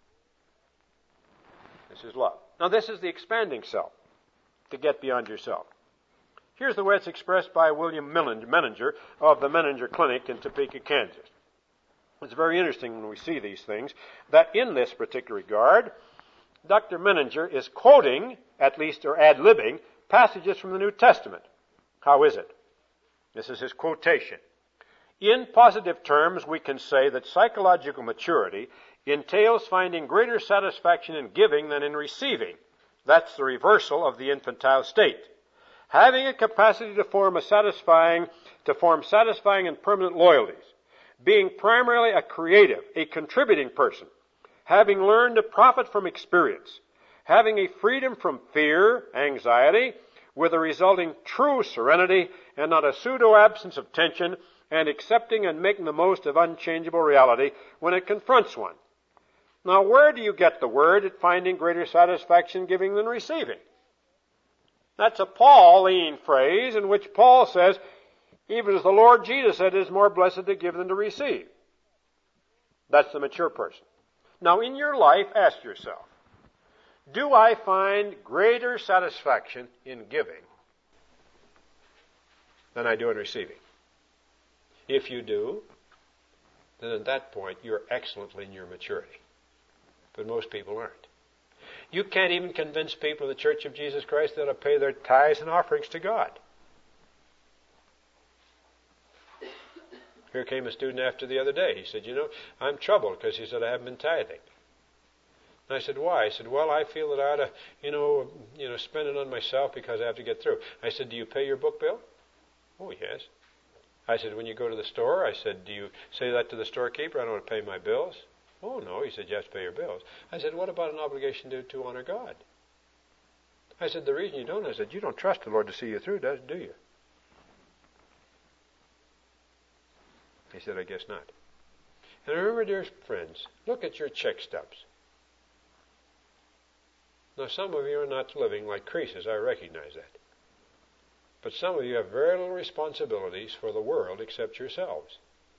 This is love. Now this is the expanding self, to get beyond yourself. Here's the way it's expressed by William Menninger of the Menninger Clinic in Topeka, Kansas. It's very interesting when we see these things, that in this particular regard, Dr. Menninger is quoting, at least, or ad-libbing, passages from the New Testament. How is it? This is his quotation. In positive terms, we can say that psychological maturity entails finding greater satisfaction in giving than in receiving. That's the reversal of the infantile state. Having a capacity to form satisfying and permanent loyalties. Being primarily a creative, a contributing person. Having learned to profit from experience. Having a freedom from fear, anxiety, with a resulting true serenity and not a pseudo-absence of tension, and accepting and making the most of unchangeable reality when it confronts one. Now, where do you get the word at finding greater satisfaction giving than receiving? That's a Pauline phrase in which Paul says, even as the Lord Jesus said, it is more blessed to give than to receive. That's the mature person. Now, in your life, ask yourself, do I find greater satisfaction in giving than I do in receiving? If you do, then at that point you're excellently in your maturity. But most people aren't. You can't even convince people in the Church of Jesus Christ that to pay their tithes and offerings to God. Here came a student after the other day. He said, I'm troubled because he said, I haven't been tithing. And I said, why? He said, well, I feel that I ought to, spend it on myself because I have to get through. I said, do you pay your book bill? Oh, yes. I said, when you go to the store, I said, do you say that to the storekeeper? I don't want to pay my bills. Oh, no. He said, you have to pay your bills. I said, what about an obligation to honor God? I said, the reason you don't, I said, you don't trust the Lord to see you through, do you? He said, I guess not. And remember, dear friends, look at your check stubs. Now, some of you are not living like Croesus, I recognize that. But some of you have very little responsibilities for the world except yourselves.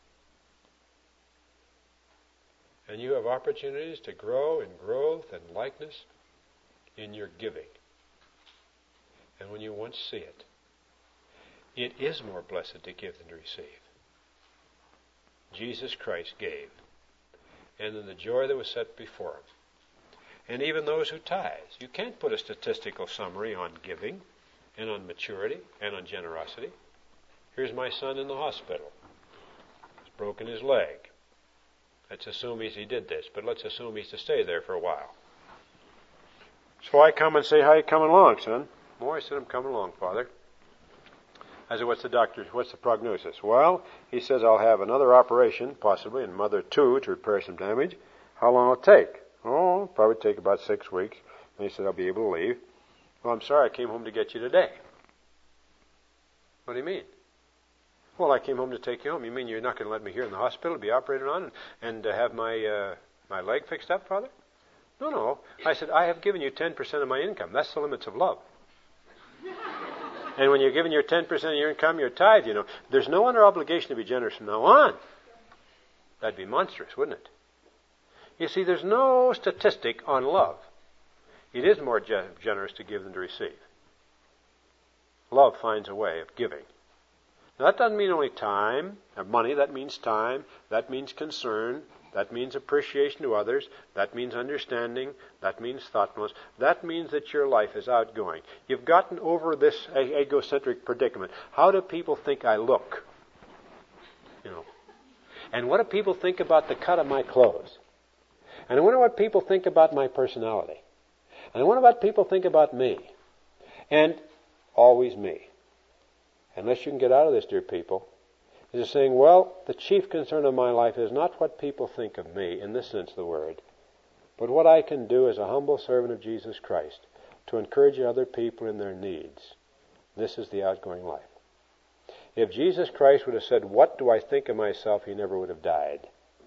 And you have opportunities to grow in growth and likeness in your giving. And when you once see it, it is more blessed to give than to receive. Jesus Christ gave. And in the joy that was set before him. And even those who tithe. You can't put a statistical summary on giving and on maturity and on generosity. Here's my son in the hospital. He's broken his leg. Let's assume he did this, but let's assume he's to stay there for a while. So I come and say, how you coming along, son? Oh, I said, I'm coming along, Father. I said, what's the prognosis? Well, he says, I'll have another operation, possibly, and mother too, to repair some damage. How long will it take? Oh, it'll probably take about 6 weeks. And he said, I'll be able to leave. Well, I'm sorry, I came home to get you today. What do you mean? Well, I came home to take you home. You mean you're not going to let me here in the hospital to be operated on and have my leg fixed up, Father? No. I said, I have given you 10% of my income. That's the limits of love. And when you're giving your 10% of your income, your tithe, there's no under obligation to be generous from now on. That'd be monstrous, wouldn't it? You see, there's no statistic on love. It is more generous to give than to receive. love finds a way of giving. Now, that doesn't mean only time or money. That means time. That means concern. That means appreciation to others. That means understanding. That means thoughtfulness. That means that your life is outgoing. You've gotten over this egocentric predicament. How do people think I look? And what do people think about the cut of my clothes? And I wonder what people think about my personality. And I wonder what people think about me. And always me. Unless you can get out of this, dear people, is saying, well, the chief concern of my life is not what people think of me, in this sense of the word, but what I can do as a humble servant of Jesus Christ to encourage other people in their needs. This is the outgoing life. If Jesus Christ would have said, what do I think of myself, he never would have died.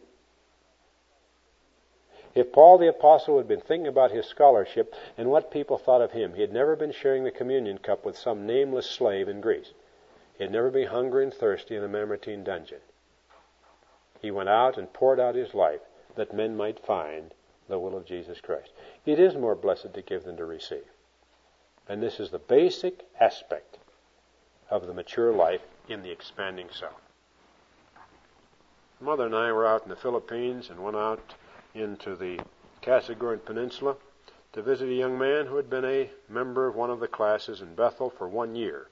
If Paul the Apostle had been thinking about his scholarship and what people thought of him, he had never been sharing the communion cup with some nameless slave in Greece. He had never been hungry and thirsty in a Mamertine dungeon. He went out and poured out his life that men might find the will of Jesus Christ. It is more blessed to give than to receive. And this is the basic aspect of the mature life in the expanding self. Mother and I were out in the Philippines and went out into the Casaguan Peninsula to visit a young man who had been a member of one of the classes in Bethel for 1 year.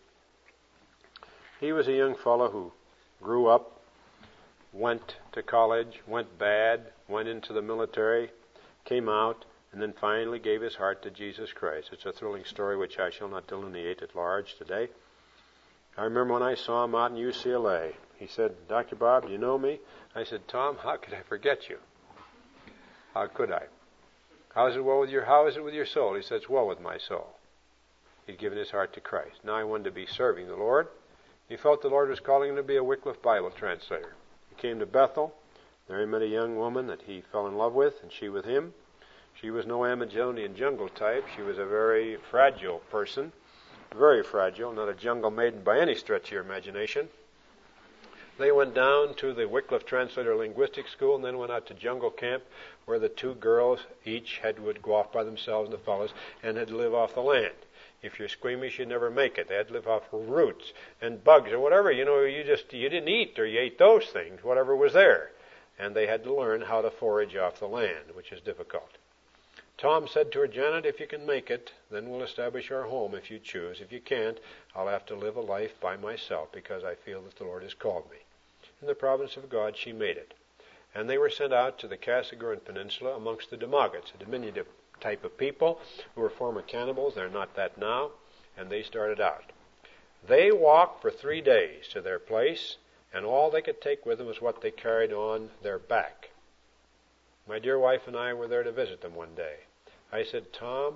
He was a young fellow who grew up, went to college, went bad, went into the military, came out, and then finally gave his heart to Jesus Christ. It's a thrilling story which I shall not delineate at large today. I remember when I saw him out in UCLA. He said, Dr. Bob, do you know me? I said, Tom, how could I forget you? How could I? How is it with your soul? He said, it's well with my soul. He'd given his heart to Christ. Now he wanted to be serving the Lord. He felt the Lord was calling him to be a Wycliffe Bible translator. He came to Bethel. There he met a young woman that he fell in love with, and she with him. She was no Amazonian jungle type. She was a very fragile person. Very fragile, not a jungle maiden by any stretch of your imagination. They went down to the Wycliffe Translator Linguistic School and then went out to jungle camp where the two girls each would go off by themselves, and the fellows, and had to live off the land. If you're squeamish, you'd never make it. They had to live off roots and bugs or whatever. You didn't eat, or you ate those things, whatever was there. And they had to learn how to forage off the land, which is difficult. Tom said to her, Janet, if you can make it, then we'll establish our home if you choose. If you can't, I'll have to live a life by myself because I feel that the Lord has called me. In the providence of God, she made it. And they were sent out to the Casaguan Peninsula amongst the Demagots, a diminutive type of people who were former cannibals. They're not that now. And they started out. They walked for 3 days to their place, and all they could take with them was what they carried on their back. My dear wife and I were there to visit them one day. I said, Tom,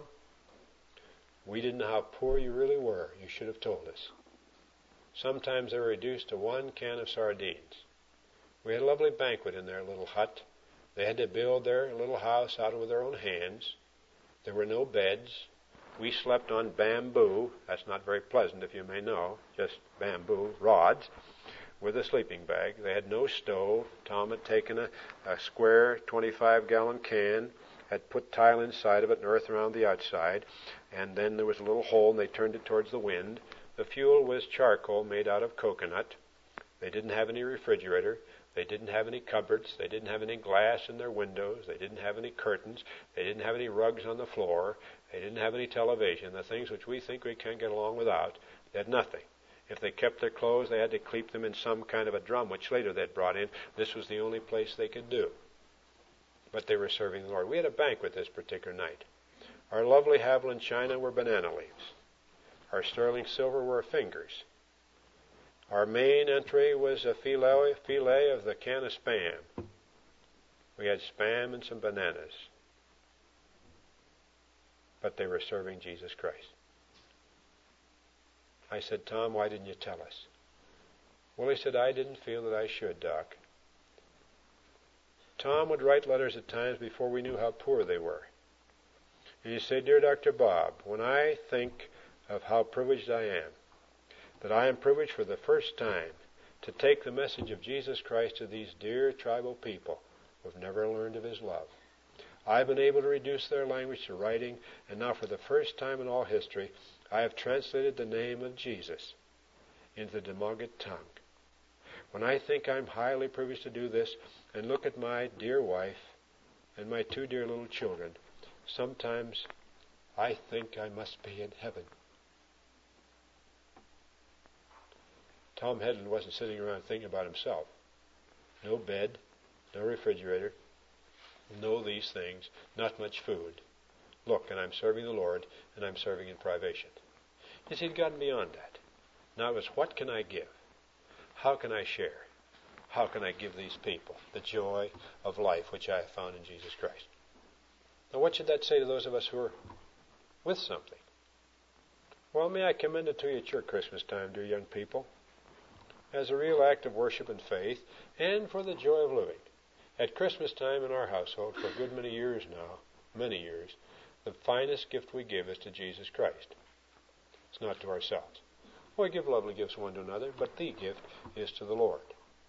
we didn't know how poor you really were. You should have told us. Sometimes they were reduced to 1 can of sardines. We had a lovely banquet in their little hut. They had to build their little house out with their own hands. There were no beds. We slept on bamboo. That's not very pleasant, if you may know. Just bamboo rods with a sleeping bag. They had no stove. Tom had taken a square 25-gallon can, had put tile inside of it and earth around the outside, and then there was a little hole and they turned it towards the wind. The fuel was charcoal made out of coconut. They didn't have any refrigerator. They didn't have any cupboards. They didn't have any glass in their windows. They didn't have any curtains. They didn't have any rugs on the floor. They didn't have any television, the things which we think we can't get along without. They had nothing. If they kept their clothes, they had to keep them in some kind of a drum, which later they'd brought in. This was the only place they could do. But they were serving the Lord. We had a banquet this particular night. Our lovely Haviland china were banana leaves. Our sterling silver were fingers. Our main entry was a filet of the can of Spam. We had Spam and some bananas. But they were serving Jesus Christ. I said, Tom, why didn't you tell us? Well, he said, I didn't feel that I should, Doc. Tom would write letters at times before we knew how poor they were. And he'd say, Dear Dr. Bob, when I think of how privileged I am, that I am privileged for the first time to take the message of Jesus Christ to these dear tribal people who have never learned of His love. I've been able to reduce their language to writing, and now for the first time in all history, I have translated the name of Jesus into the Demogid tongue. When I think I'm highly privileged to do this and look at my dear wife and my 2 dear little children, sometimes I think I must be in heaven. Tom Headland wasn't sitting around thinking about himself. No bed, no refrigerator, no these things, not much food. Look, and I'm serving the Lord, and I'm serving in privation. You see, he'd gotten beyond that. Now it was, what can I give? How can I share? How can I give these people the joy of life which I have found in Jesus Christ? Now what should that say to those of us who are with something? Well, may I commend it to you at your Christmas time, dear young people, as a real act of worship and faith, and for the joy of living. At Christmas time in our household, for a good many years now, many years, the finest gift we give is to Jesus Christ. It's not to ourselves. We give lovely gifts one to another, but the gift is to the Lord.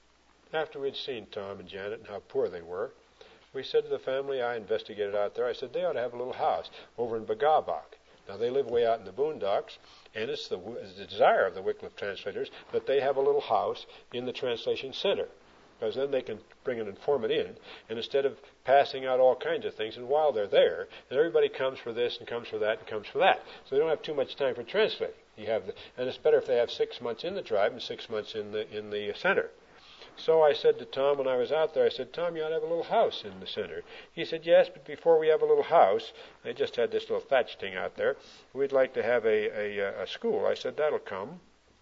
After we'd seen Tom and Janet and how poor they were, we said to the family, I investigated out there, I said they ought to have a little house over in Bagabak. Now they live way out in the boondocks, and it's the desire of the Wycliffe translators that they have a little house in the translation center, because then they can bring an informant in, and instead of passing out all kinds of things, and while they're there, and everybody comes for this and comes for that and comes for that, so they don't have too much time for translating. And it's better if they have 6 months in the tribe and 6 months in the center. So I said to Tom when I was out there, I said, Tom, you ought to have a little house in the center. He said, yes, but before we have a little house, they just had this little thatch thing out there, we'd like to have a school. I said, that'll come.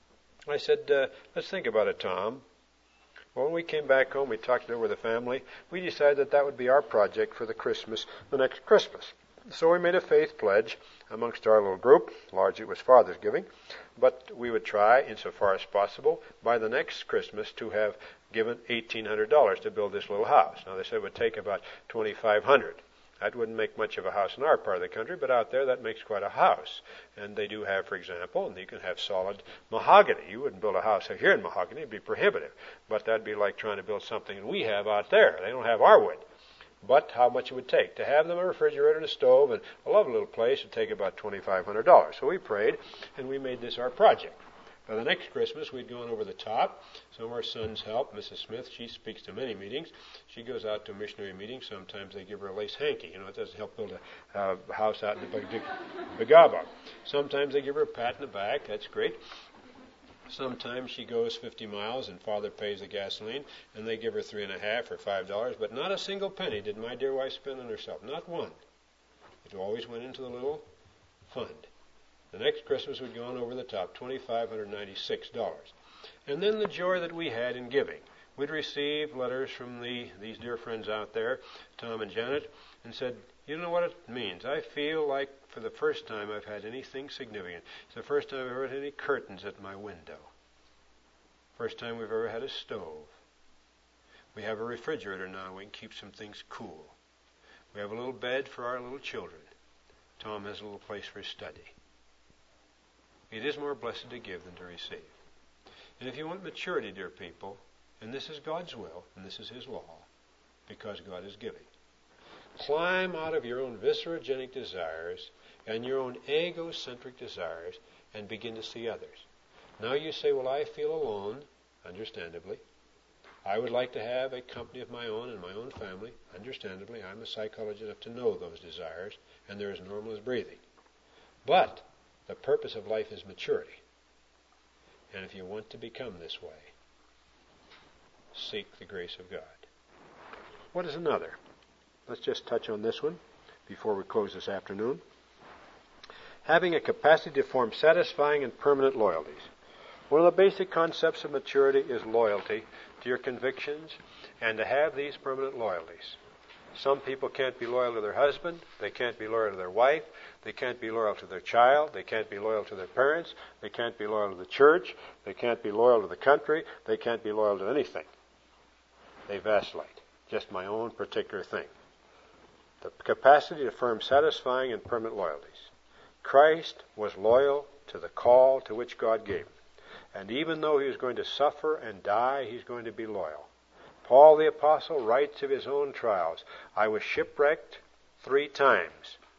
I said, let's think about it, Tom. Well, when we came back home, we talked it over with the family. We decided that would be our project for the next Christmas. So we made a faith pledge amongst our little group. Largely it was Father's giving. But we would try, insofar as possible, by the next Christmas to have given $1,800 to build this little house. Now, they said it would take about $2,500. That wouldn't make much of a house in our part of the country, but out there that makes quite a house. And they do have, for example, and you can have solid mahogany. You wouldn't build a house here in mahogany. It'd be prohibitive. But that'd be like trying to build something we have out there. They don't have our wood. But how much it would take to have them a refrigerator and a stove and a lovely little place would take about $2,500. So we prayed, and we made this our project. By the next Christmas, we'd gone over the top. Some of our sons helped. Mrs. Smith, she speaks to many meetings. She goes out to a missionary meeting. Sometimes they give her a lace hanky. You know, it doesn't help build a house out in the Bagaba. Sometimes they give her a pat in the back. That's great. Sometimes she goes 50 miles and Father pays the gasoline, and they give her $3.50 or $5, but not a single penny did my dear wife spend on herself. Not one. It always went into the little fund. The next Christmas we'd gone over the top, $2,596. And then the joy that we had in giving. We'd received letters from these dear friends out there, Tom and Janet, and said, you know what it means. I feel like for the first time I've had anything significant. It's the first time I've ever had any curtains at my window. First time we've ever had a stove. We have a refrigerator now. We can keep some things cool. We have a little bed for our little children. Tom has a little place for his study. It is more blessed to give than to receive. And if you want maturity, dear people, and this is God's will, and this is His law, because God is giving, climb out of your own viscerogenic desires and your own egocentric desires and begin to see others. Now you say, well, I feel alone, understandably. I would like to have a company of my own and my own family, understandably. I'm a psychologist enough to know those desires, and they're as normal as breathing. But the purpose of life is maturity. And if you want to become this way, seek the grace of God. What is another? Let's just touch on this one before we close this afternoon. Having a capacity to form satisfying and permanent loyalties. One of the basic concepts of maturity is loyalty to your convictions and to have these permanent loyalties. Some people can't be loyal to their husband. They can't be loyal to their wife. They can't be loyal to their child. They can't be loyal to their parents. They can't be loyal to the church. They can't be loyal to the country. They can't be loyal to anything. They vacillate. Just my own particular thing. The capacity to form satisfying and permanent loyalties. Christ was loyal to the call to which God gave him. And even though he was going to suffer and die, he's going to be loyal. Paul the Apostle writes of his own trials. I was shipwrecked 3 times.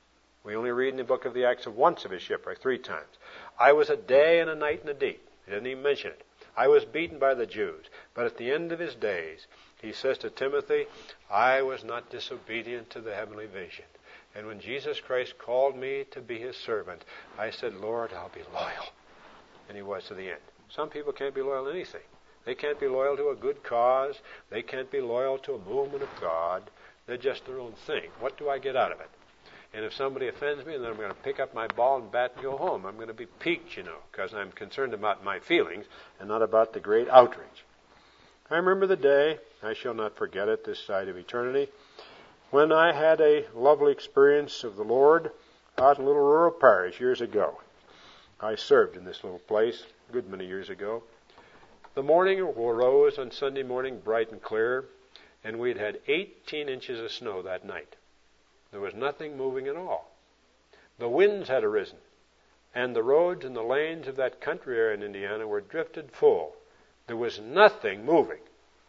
We only read in the book of the Acts of once of his shipwreck, 3 times. I was a day and a night in the deep. He didn't even mention it. I was beaten by the Jews. But at the end of his days, he says to Timothy, I was not disobedient to the heavenly vision. And when Jesus Christ called me to be his servant, I said, Lord, I'll be loyal. And he was to the end. Some people can't be loyal to anything. They can't be loyal to a good cause. They can't be loyal to a movement of God. They're just their own thing. What do I get out of it? And if somebody offends me, then I'm going to pick up my ball and bat and go home. I'm going to be piqued, because I'm concerned about my feelings and not about the great outrage. I remember the day, I shall not forget it this side of eternity, when I had a lovely experience of the Lord out in a little rural parish years ago. I served in this little place a good many years ago. The morning arose on Sunday morning bright and clear, and we'd had 18 inches of snow that night. There was nothing moving at all. The winds had arisen, and the roads and the lanes of that country area in Indiana were drifted full. There was nothing moving.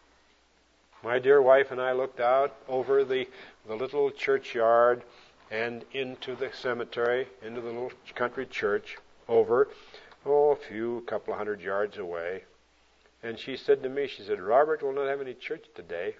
My dear wife and I looked out over the little churchyard and into the cemetery, into the little country church, over, a couple of hundred yards away. And she said to me, Robert, we'll not have any church today.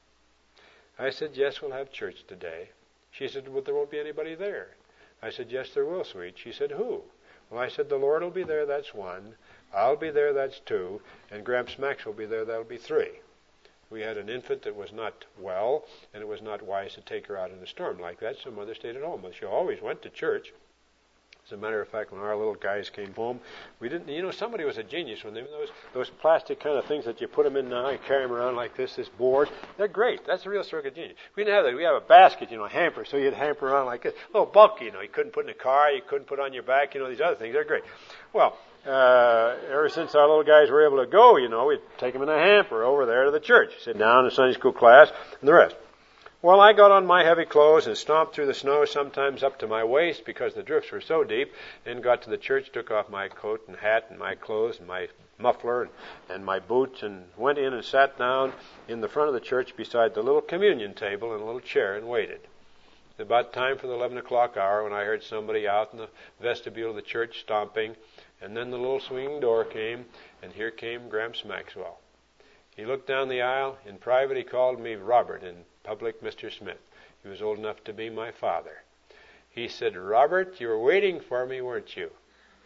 I said, yes, we'll have church today. She said, well, there won't be anybody there. I said, yes, there will, sweet. She said, who? Well, I said, the Lord will be there, that's 1. I'll be there, that's 2. And Gramps Max will be there, that'll be 3. We had an infant that was not well, and it was not wise to take her out in a storm like that, so Mother stayed at home. But she always went to church. As a matter of fact, when our little guys came home, we didn't, somebody was a genius when those plastic kind of things that you put them in now, you carry them around like this board. They're great. That's a real stroke of genius. We didn't have that. We have a basket, a hamper, so you'd hamper around like this. A little bulky, you couldn't put in a car, you couldn't put on your back, these other things. They're great. Well, ever since our little guys were able to go, we'd take them in a hamper over there to the church, sit down in the Sunday school class, and the rest. Well, I got on my heavy clothes and stomped through the snow, sometimes up to my waist because the drifts were so deep, and got to the church, took off my coat and hat and my clothes and my muffler and my boots, and went in and sat down in the front of the church beside the little communion table in a little chair and waited. It was about time for the 11 o'clock hour when I heard somebody out in the vestibule of the church stomping, and then the little swinging door came, and here came Gramps Maxwell. He looked down the aisle. In private, he called me Robert. In public, Mr. Smith. He was old enough to be my father. He said, Robert, you were waiting for me, weren't you?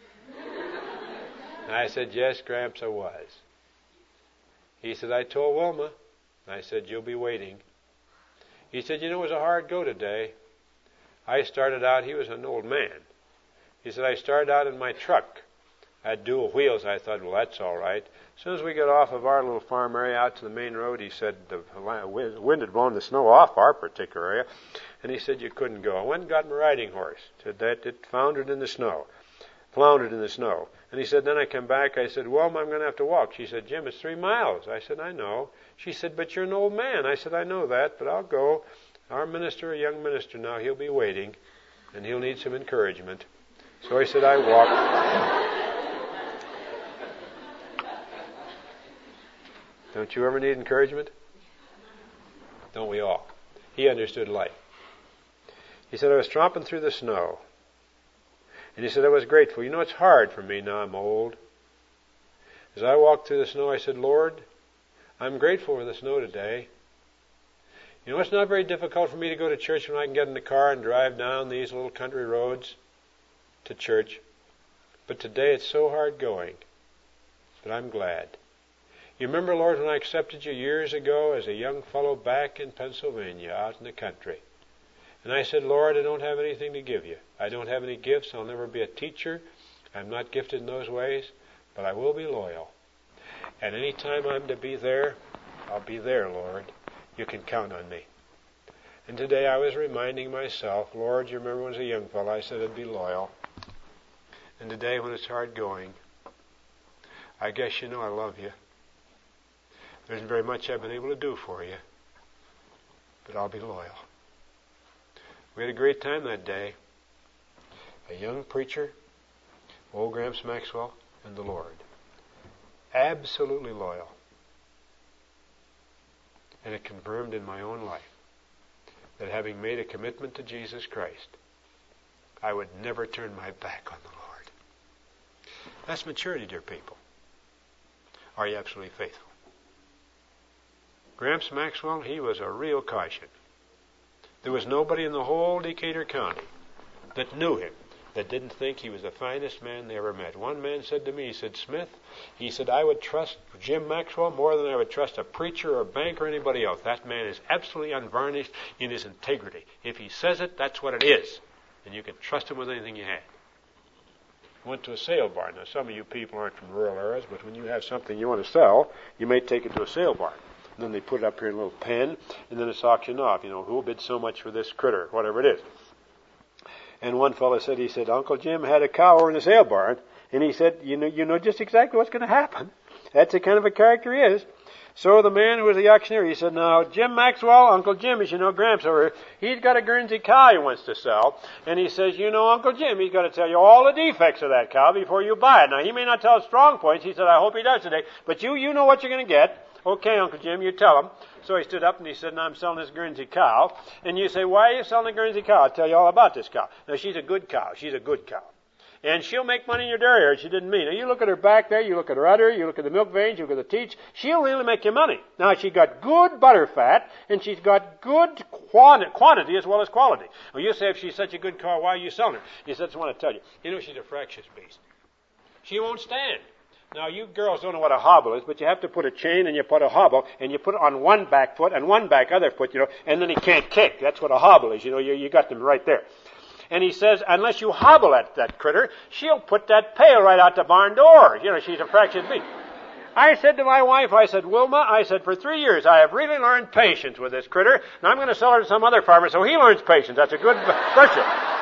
And I said, yes, Gramps, I was. He said, I told Wilma. I said, you'll be waiting. He said, it was a hard go today. I started out, he was an old man. He said, I started out in my truck. I had dual wheels. I thought, well, that's all right. As soon as we got off of our little farm area out to the main road, he said the wind had blown the snow off our particular area, and he said you couldn't go. I went and got my riding horse. Said that it floundered in the snow. And he said, then I come back. I said, well, I'm going to have to walk. She said, Jim, it's 3 miles. I said, I know. She said, but you're an old man. I said, I know that, but I'll go. Our minister, a young minister now, he'll be waiting, and he'll need some encouragement. So he said, I walked. Don't you ever need encouragement? Don't we all? He understood life. He said, I was tromping through the snow. And he said, I was grateful. It's hard for me now I'm old. As I walked through the snow, I said, Lord, I'm grateful for the snow today. It's not very difficult for me to go to church when I can get in the car and drive down these little country roads to church. But today it's so hard going. But I'm glad. You remember, Lord, when I accepted you years ago as a young fellow back in Pennsylvania, out in the country. And I said, Lord, I don't have anything to give you. I don't have any gifts. I'll never be a teacher. I'm not gifted in those ways, but I will be loyal. And any time I'm to be there, I'll be there, Lord. You can count on me. And today I was reminding myself, Lord, you remember when I was a young fellow, I said I'd be loyal. And today when it's hard going, I guess I love you. There isn't very much I've been able to do for you, but I'll be loyal. We had a great time that day. A young preacher, old Gramps Maxwell, and the Lord. Absolutely loyal. And it confirmed in my own life that having made a commitment to Jesus Christ, I would never turn my back on the Lord. That's maturity, dear people. Are you absolutely faithful? Gramps Maxwell, he was a real caution. There was nobody in the whole Decatur County that knew him that didn't think he was the finest man they ever met. One man said to me, he said, Smith, he said, I would trust Jim Maxwell more than I would trust a preacher or a banker or anybody else. That man is absolutely unvarnished in his integrity. If he says it, that's what it is. And you can trust him with anything you have. I went to a sale barn. Now, some of you people aren't from rural areas, but when you have something you want to sell, you may take it to a sale barn. And then they put it up here in a little pen, and then it's auctioned off. You know, who bid so much for this critter, whatever it is. And one fellow said, he said, Uncle Jim had a cow over in the sale barn, and he said, you know just exactly what's going to happen. That's the kind of a character he is. So the man who was the auctioneer, he said, now, Jim Maxwell, Uncle Jim, as you know, Gramps over here, he's got a Guernsey cow he wants to sell. And he says, you know, Uncle Jim, he's got to tell you all the defects of that cow before you buy it. Now, he may not tell strong points. He said, I hope he does today. But you know what you're going to get. Okay, Uncle Jim, you tell him. So he stood up and he said, now I'm selling this Guernsey cow. And you say, why are you selling the Guernsey cow? I'll tell you all about this cow. Now, she's a good cow. She's a good cow. And she'll make money in your dairy herd. She didn't mean. Now, you look at her back there, you look at her udder, you look at the milk veins, you look at the teats. She'll really make you money. Now, she's got good butter fat, and she's got good quantity as well as quality. Well, you say, if she's such a good cow, why are you selling her? He said, I want to tell you. You know, she's a fractious beast. She won't stand. Now, you girls don't know what a hobble is, but you have to put a chain and you put a hobble, and you put it on one back foot and one back other foot, you know, and then he can't kick. That's what a hobble is, you know, you got them right there. And he says, unless you hobble at that critter, she'll put that pail right out the barn door. You know, she's a fractious beast. I said to my wife, I said, Wilma, I said, for 3 years I have really learned patience with this critter, and I'm going to sell her to some other farmer so he learns patience. That's a good virtue.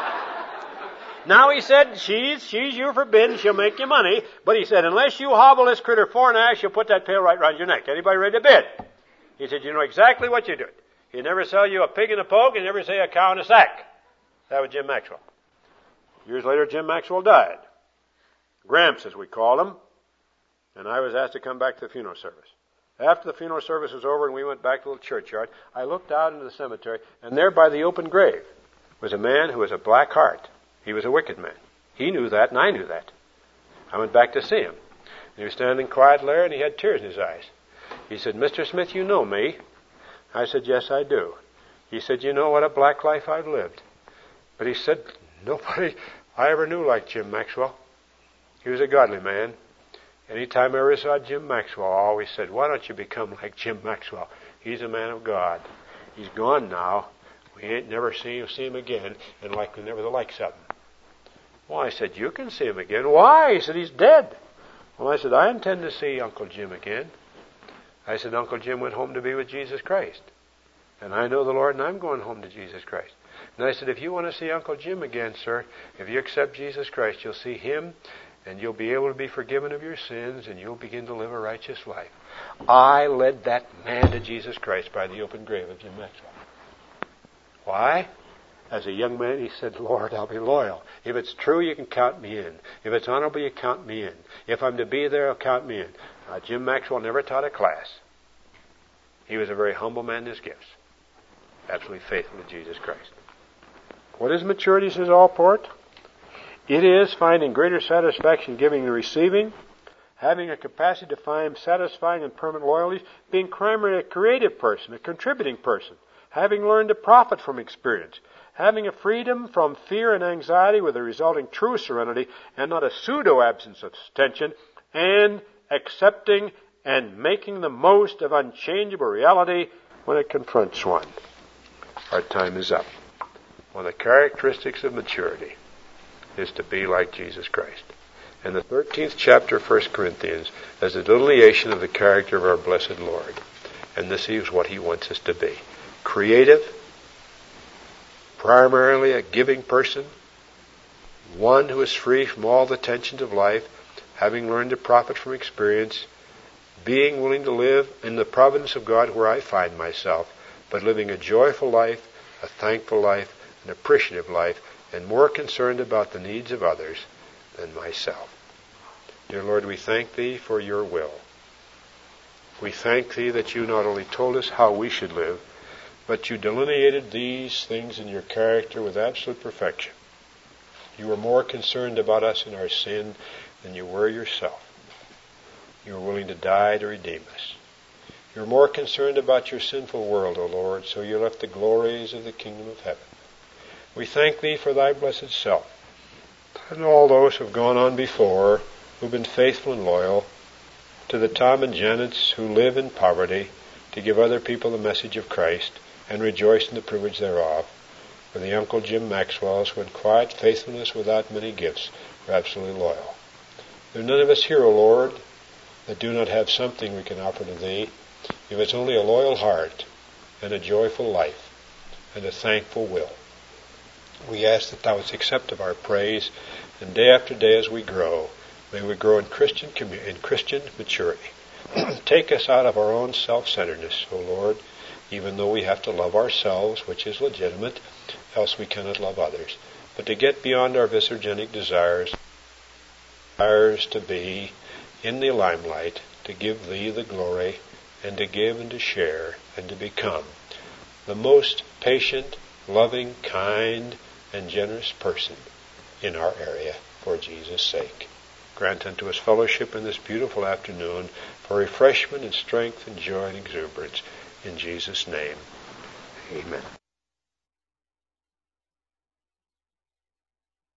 Now he said, she's you forbidden, she'll make you money. But he said, unless you hobble this critter 4.5, she'll put that pail right around your neck. Anybody ready to bid? He said, you know exactly what you're doing. He'd never sell you a pig in a poke, and never say a cow in a sack. That was Jim Maxwell. Years later, Jim Maxwell died. Gramps, as we call him. And I was asked to come back to the funeral service. After the funeral service was over and we went back to the little churchyard, I looked out into the cemetery, and there by the open grave was a man who was a black heart. He was a wicked man. He knew that, and I knew that. I went back to see him. And he was standing quietly there, and he had tears in his eyes. He said, Mr. Smith, you know me. I said, yes, I do. He said, you know what a black life I've lived. But he said, nobody I ever knew like Jim Maxwell. He was a godly man. Anytime I ever saw Jim Maxwell, I always said, why don't you become like Jim Maxwell? He's a man of God. He's gone now. We ain't never see him again, and likely never the likes of him. Well, I said, you can see him again. Why? He said, he's dead. Well, I said, I intend to see Uncle Jim again. I said, Uncle Jim went home to be with Jesus Christ. And I know the Lord, and I'm going home to Jesus Christ. And I said, if you want to see Uncle Jim again, sir, if you accept Jesus Christ, you'll see him, and you'll be able to be forgiven of your sins, and you'll begin to live a righteous life. I led that man to Jesus Christ by the open grave of Jim Maxwell. Why? As a young man, he said, Lord, I'll be loyal. If it's true, you can count me in. If it's honorable, you count me in. If I'm to be there, count me in. Jim Maxwell never taught a class. He was a very humble man in his gifts. Absolutely faithful to Jesus Christ. What is maturity, says Allport? It is finding greater satisfaction giving than receiving, having a capacity to find satisfying and permanent loyalties, being primarily a creative person, a contributing person, having learned to profit from experience, having a freedom from fear and anxiety with a resulting true serenity and not a pseudo-absence of tension, and accepting and making the most of unchangeable reality when it confronts one. Our time is up. One of the characteristics of maturity is to be like Jesus Christ. And the 13th chapter of 1 Corinthians is a delineation of the character of our blessed Lord. And this is what he wants us to be. Creative, primarily a giving person, one who is free from all the tensions of life, having learned to profit from experience, being willing to live in the providence of God where I find myself, but living a joyful life, a thankful life, an appreciative life, and more concerned about the needs of others than myself. Dear Lord, we thank Thee for Your will. We thank Thee that You not only told us how we should live, but You delineated these things in Your character with absolute perfection.
You were more concerned about us and our sin than you were yourself. You were willing to die to redeem us. You were more concerned about your sinful world, O Lord, so you left the glories of the kingdom of heaven. We thank Thee for Thy blessed self, and all those who have gone on before, who have been faithful and loyal, to the Tom and Janets who live in poverty, to give other people the message of Christ, and rejoice in the privilege thereof, for the Uncle Jim Maxwells who in quiet faithfulness without many gifts were absolutely loyal. There are none of us here, O Lord, that do not have something we can offer to Thee, if it's only a loyal heart, and a joyful life, and a thankful will. We ask that Thou wouldst accept of our praise, and day after day as we grow, may we grow in Christian maturity. Take us out of our own self-centeredness, O Lord, even though we have to love ourselves, which is legitimate, else we cannot love others. But to get beyond our viscergenic desires to be in the limelight, to give Thee the glory, and to give and to share, and to become the most patient, loving, kind, and generous person in our area, for Jesus' sake. Grant unto us fellowship in this beautiful afternoon, for refreshment and strength and joy and exuberance. In Jesus' name, amen.